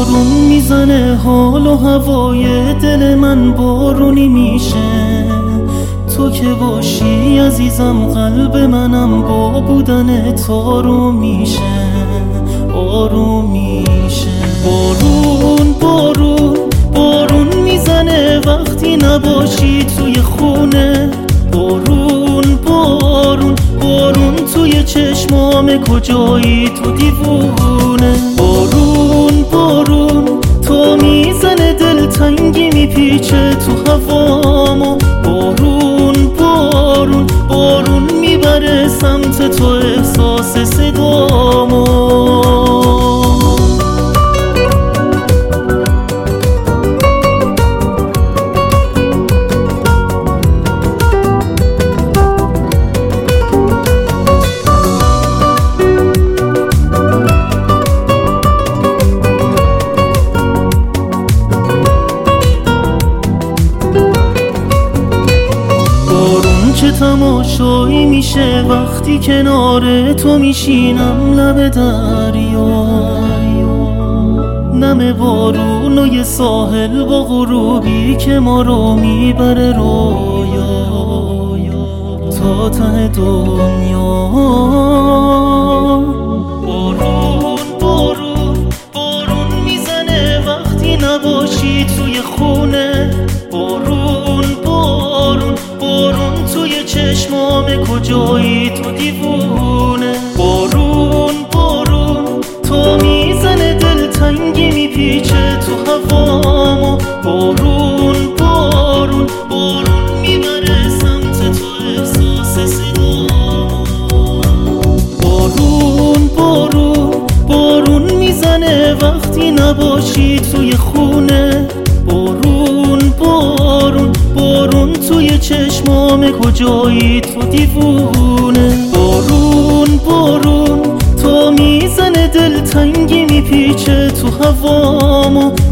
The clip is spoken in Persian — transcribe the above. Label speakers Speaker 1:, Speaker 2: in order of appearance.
Speaker 1: بارون میزنه حال و هوای دل من بارونی میشه. تو که باشی عزیزم قلب منم با بودن آروم میشه، آروم میشه. بارون بارون بارون میزنه وقتی نباشی توی خونه. بارون بارون بارون توی چشمام کجایی تو دیوونه. بارون بارون تو میزنه دلتنگی میپیچه تو هوامو. بارون بارون بارون میبره سمت تو احساس صدامو. چه تماشایی میشه وقتی کنار تو میشینم لب دریا. نم بارون و یه ساحل با غروبی که ما رو میبره رویا تا ته دنیا. بارون بارون بارون میزنه وقتی نباشی توی خونه. بارون بارون بارون توی چشمام کجایی تو دیوونه. بارون بارون تو میزنه دلتنگی میپیچه تو هوامو. بارون بارون بارون میبره سمت تو احساس صدامو. بارون بارون بارون میزنه وقتی نباشی توی خونه. بارون بارون بارون توی چشمام کجایی تو دیوونه. بارون بارون تو میزنه دلتنگی میپیچه تو هوامو.